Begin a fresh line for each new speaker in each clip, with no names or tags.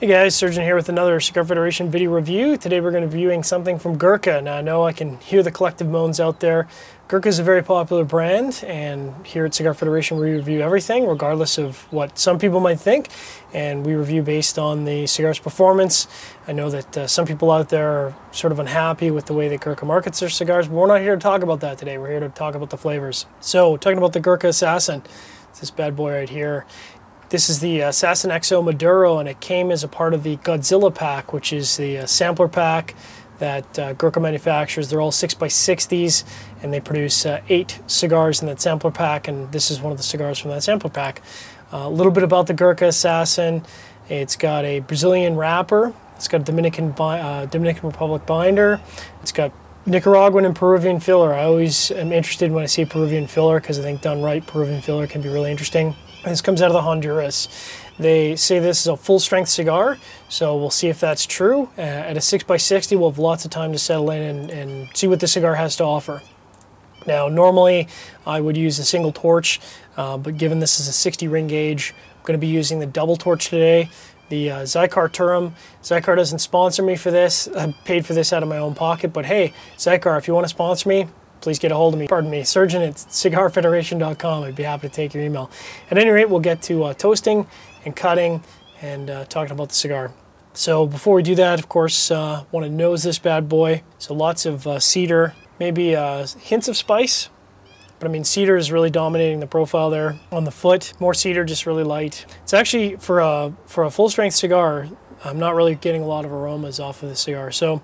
Hey guys, Surgeon here with another Cigar Federation video review. Today we're going to be reviewing something from Gurkha. Now I know I can hear the collective moans out there. Gurkha is a very popular brand, and here at Cigar Federation we review everything regardless of what some people might think, and we review based on the cigar's performance. I know that some people out there are sort of unhappy with the way that Gurkha markets their cigars, but we're not here to talk about that today. We're here to talk about the flavors. So talking about the Gurkha Assassin, it's this bad boy right here. This is the Assassin XO Maduro, and it came as a part of the Godzilla pack, which is the sampler pack that Gurkha manufactures. They're all 6x60s, and they produce 8 cigars in that sampler pack, and this is one of the cigars from that sampler pack. A little bit about the Gurkha Assassin. It's got a Brazilian wrapper. It's got a Dominican Republic binder. It's got Nicaraguan and Peruvian filler. I always am interested when I see Peruvian filler because I think done right, Peruvian filler can be really interesting. This comes out of the Honduras. They say this is a full-strength cigar, so we'll see if that's true. At a 6x60, we'll have lots of time to settle in and see what the cigar has to offer. Now, normally I would use a single torch, but given this is a 60 ring gauge, I'm going to be using the double torch today. The Xikar Turum. Xikar doesn't sponsor me for this. I paid for this out of my own pocket, but hey, Xikar, if you want to sponsor me, please get a hold of me. Pardon me, surgeon at cigarfederation.com. I'd be happy to take your email. At any rate, we'll get to toasting and cutting and talking about the cigar. So before we do that, of course, want to nose this bad boy. So lots of cedar, maybe hints of spice. But I mean, cedar is really dominating the profile there on the foot. More cedar, just really light. It's actually, for a full-strength cigar, I'm not really getting a lot of aromas off of the cigar. So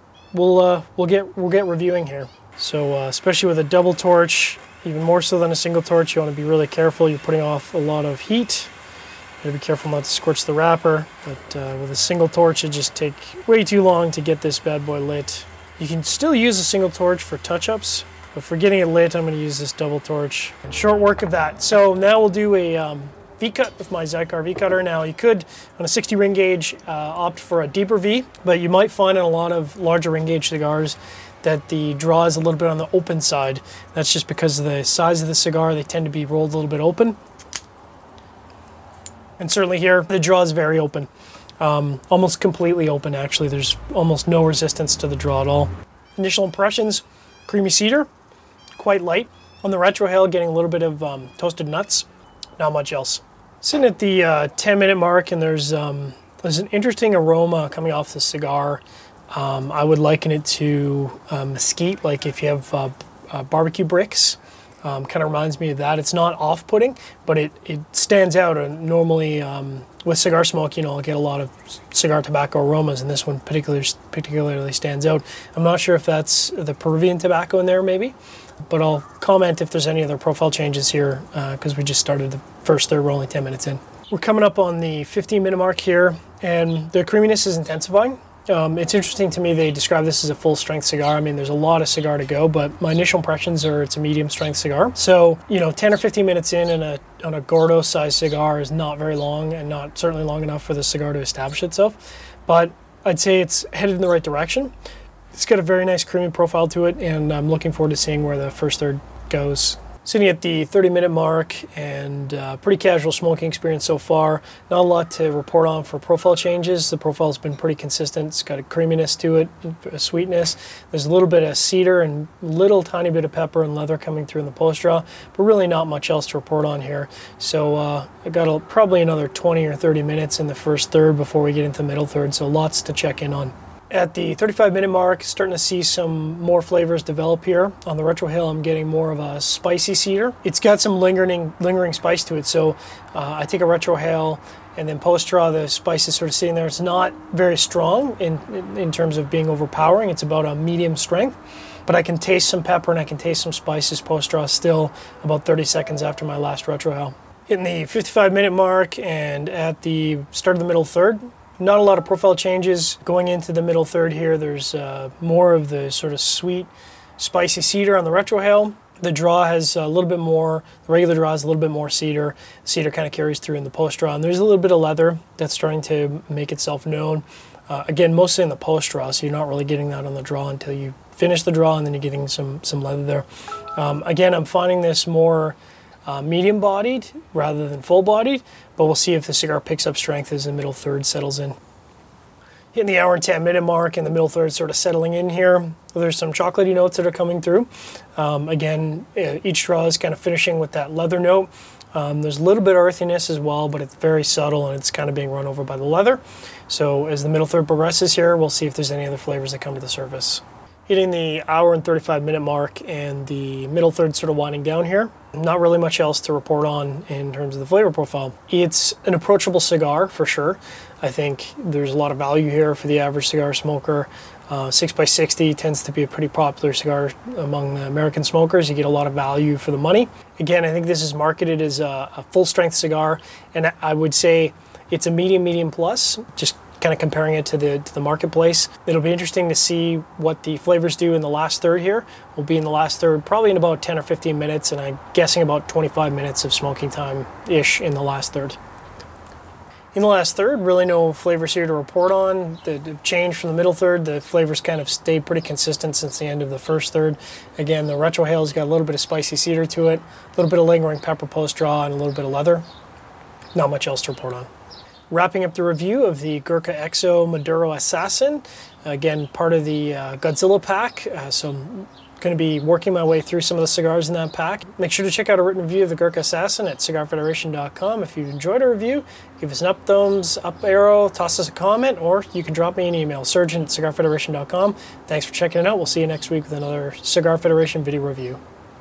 we'll get reviewing here. So especially with a double torch, even more so than a single torch, you want to be really careful. You're putting off a lot of heat. You gotta be careful not to scorch the wrapper. But with a single torch, it just take way too long to get this bad boy lit. You can still use a single torch for touch-ups, but for getting it lit, I'm going to use this double torch. And short work of that. So now we'll do a V-cut with my Xikar V-cutter. Now you could, on a 60 ring gauge, opt for a deeper V, but you might find in a lot of larger ring gauge cigars that the draw is a little bit on the open side. That's just because of the size of the cigar. They tend to be rolled a little bit open. And certainly here, the draw is very open. Almost completely open, actually. There's almost no resistance to the draw at all. Initial impressions, creamy cedar, quite light. On the retrohale, getting a little bit of toasted nuts, not much else. Sitting at the 10-minute mark, and there's an interesting aroma coming off the cigar. I would liken it to mesquite, like if you have barbecue bricks. Kind of reminds me of that. It's not off-putting, but it stands out. And normally with cigar smoke, you know, I'll get a lot of cigar tobacco aromas, and this one particularly stands out. I'm not sure if that's the Peruvian tobacco in there, maybe, but I'll comment if there's any other profile changes here because we just started the first third. We're only 10 minutes in. We're coming up on the 15-minute mark here, and the creaminess is intensifying. It's interesting to me they describe this as a full-strength cigar. I mean, there's a lot of cigar to go, but my initial impressions are it's a medium-strength cigar. So, you know, 10 or 15 minutes in on a Gordo-sized cigar is not very long, and not certainly long enough for the cigar to establish itself. But I'd say it's headed in the right direction. It's got a very nice creamy profile to it, and I'm looking forward to seeing where the first third goes. Sitting at the 30-minute mark, and pretty casual smoking experience so far. Not a lot to report on for profile changes. The profile's been pretty consistent. It's got a creaminess to it, a sweetness. There's a little bit of cedar and little tiny bit of pepper and leather coming through in the post draw, but really not much else to report on here. So I've got probably another 20 or 30 minutes in the first third before we get into the middle third, so lots to check in on. At the 35-minute mark, starting to see some more flavors develop here. On the retrohale, I'm getting more of a spicy cedar. It's got some lingering spice to it, so I take a retrohale, and then post-draw, the spice is sort of sitting there. It's not very strong in terms of being overpowering. It's about a medium strength, but I can taste some pepper and I can taste some spices post-draw still about 30 seconds after my last retrohale. Hitting the 55-minute mark, and at the start of the middle third, not a lot of profile changes. Going into the middle third here, there's more of the sort of sweet, spicy cedar on the retrohale. The draw has a little bit more, the regular draw has a little bit more cedar. Cedar kind of carries through in the post draw, and there's a little bit of leather that's starting to make itself known. Again, mostly in the post draw, so you're not really getting that on the draw until you finish the draw, and then you're getting some leather there. Again, I'm finding this more medium-bodied rather than full-bodied, but we'll see if the cigar picks up strength as the middle third settles in. hitting the hour and 10 minute mark, and the middle third sort of settling in here. There's some chocolatey notes that are coming through. Again, each straw is kind of finishing with that leather note. There's a little bit of earthiness as well, but it's very subtle and it's kind of being run over by the leather. So as the middle third progresses here, we'll see if there's any other flavors that come to the surface. Hitting the hour and 35 minute mark and the middle third sort of winding down here. Not really much else to report on in terms of the flavor profile. It's an approachable cigar for sure. I think there's a lot of value here for the average cigar smoker. 6x60 tends to be a pretty popular cigar among the American smokers. You get a lot of value for the money. Again, I think this is marketed as a full strength cigar, and I would say it's a medium plus, just kind of comparing it to the marketplace. It'll be interesting to see what the flavors do in the last third here. We'll be in the last third probably in about 10 or 15 minutes, and I'm guessing about 25 minutes of smoking time-ish in the last third. In the last third, really no flavors here to report on. The change from the middle third, the flavors kind of stayed pretty consistent since the end of the first third. Again, the retrohale's got a little bit of spicy cedar to it, a little bit of lingering pepper post-draw, and a little bit of leather. Not much else to report on. Wrapping up the review of the Gurkha Exo Maduro Assassin, again part of the Godzilla pack, so I'm going to be working my way through some of the cigars in that pack. Make sure to check out a written review of the Gurkha Assassin at cigarfederation.com. If you've enjoyed our review, give us an up thumbs, up arrow, toss us a comment, or you can drop me an email, surgeon@cigarfederation.com. Thanks for checking it out. We'll see you next week with another Cigar Federation video review.